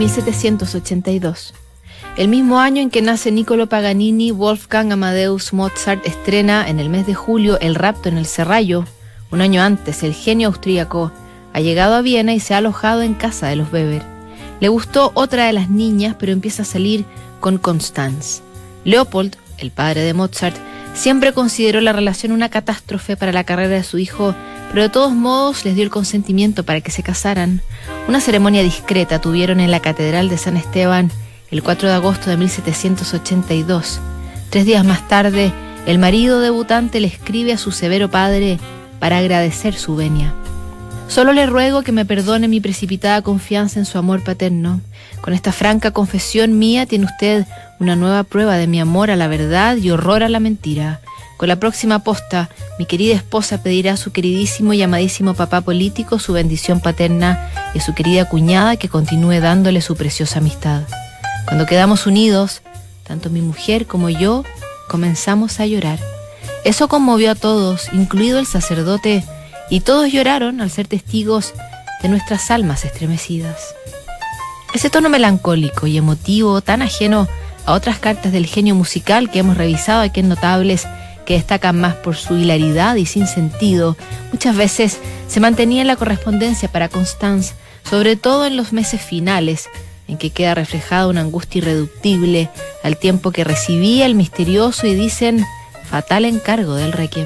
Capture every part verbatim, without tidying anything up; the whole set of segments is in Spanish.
mil setecientos ochenta y dos. El mismo año en que nace Niccolò Paganini, Wolfgang Amadeus Mozart estrena en el mes de julio El rapto en el Serrallo. Un año antes, el genio austríaco ha llegado a Viena y se ha alojado en casa de los Weber. Le gustó otra de las niñas, pero empieza a salir con Constanze. Leopold, el padre de Mozart, siempre consideró la relación una catástrofe para la carrera de su hijo, pero de todos modos les dio el consentimiento para que se casaran. Una ceremonia discreta tuvieron en la Catedral de San Esteban el cuatro de agosto de mil setecientos ochenta y dos. Tres días más tarde, el marido debutante le escribe a su severo padre para agradecer su venia. Solo le ruego que me perdone mi precipitada confianza en su amor paterno. Con esta franca confesión mía tiene usted una nueva prueba de mi amor a la verdad y horror a la mentira. Con la próxima posta, mi querida esposa pedirá a su queridísimo y amadísimo papá político su bendición paterna y a su querida cuñada que continúe dándole su preciosa amistad. Cuando quedamos unidos, tanto mi mujer como yo comenzamos a llorar. Eso conmovió a todos, incluido el sacerdote, y todos lloraron al ser testigos de nuestras almas estremecidas. Ese tono melancólico y emotivo, tan ajeno a otras cartas del genio musical que hemos revisado aquí en Notables, que destacan más por su hilaridad y sin sentido, muchas veces se mantenía en la correspondencia para Constanze, sobre todo en los meses finales, en que queda reflejada una angustia irreductible al tiempo que recibía el misterioso y dicen fatal encargo del Requiem.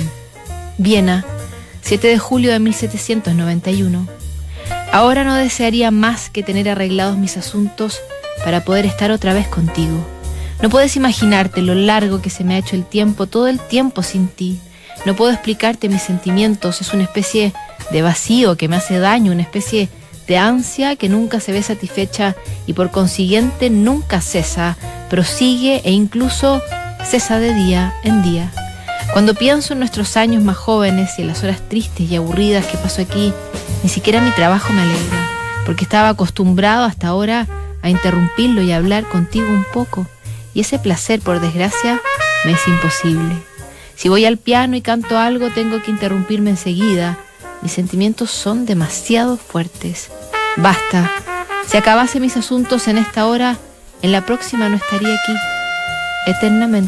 Viena, siete de julio de mil setecientos noventa y uno. Ahora no desearía más que tener arreglados mis asuntos para poder estar otra vez contigo. No puedes imaginarte lo largo que se me ha hecho el tiempo, todo el tiempo sin ti. No puedo explicarte mis sentimientos, es una especie de vacío que me hace daño, una especie de ansia que nunca se ve satisfecha y por consiguiente nunca cesa, prosigue e incluso cesa de día en día. Cuando pienso en nuestros años más jóvenes y en las horas tristes y aburridas que paso aquí, ni siquiera mi trabajo me alegra, porque estaba acostumbrado hasta ahora a interrumpirlo y a hablar contigo un poco, y ese placer, por desgracia, me es imposible. Si voy al piano y canto algo, tengo que interrumpirme enseguida. Mis sentimientos son demasiado fuertes. Basta. Si acabase mis asuntos en esta hora, en la próxima no estaría aquí. Eternamente,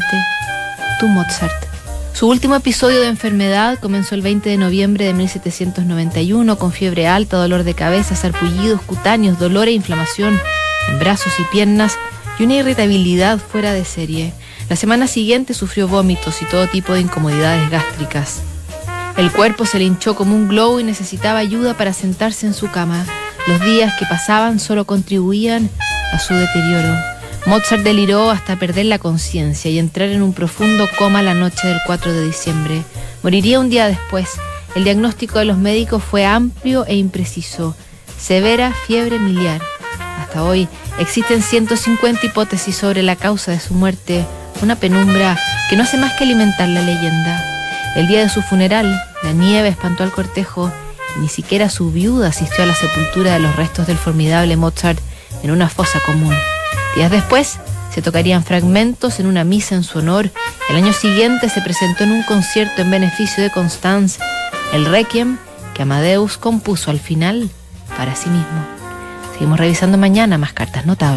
tu Mozart. Su último episodio de enfermedad comenzó el veinte de noviembre de mil setecientos noventa y uno con fiebre alta, dolor de cabeza, sarpullidos cutáneos, dolor e inflamación en brazos y piernas y una irritabilidad fuera de serie. La semana siguiente sufrió vómitos y todo tipo de incomodidades gástricas. El cuerpo se le hinchó como un globo y necesitaba ayuda para sentarse en su cama. Los días que pasaban solo contribuían a su deterioro. Mozart deliró hasta perder la conciencia y entrar en un profundo coma la noche del cuatro de diciembre. Moriría un día después. El diagnóstico de los médicos fue amplio e impreciso. Severa fiebre miliar. Hasta hoy existen ciento cincuenta hipótesis sobre la causa de su muerte, una penumbra que no hace más que alimentar la leyenda. El día de su funeral, la nieve espantó al cortejo y ni siquiera su viuda asistió a la sepultura de los restos del formidable Mozart en una fosa común. Días después se tocarían fragmentos en una misa en su honor. El año siguiente se presentó en un concierto en beneficio de Constanze, el Requiem que Amadeus compuso al final para sí mismo. Seguimos revisando mañana más cartas notables.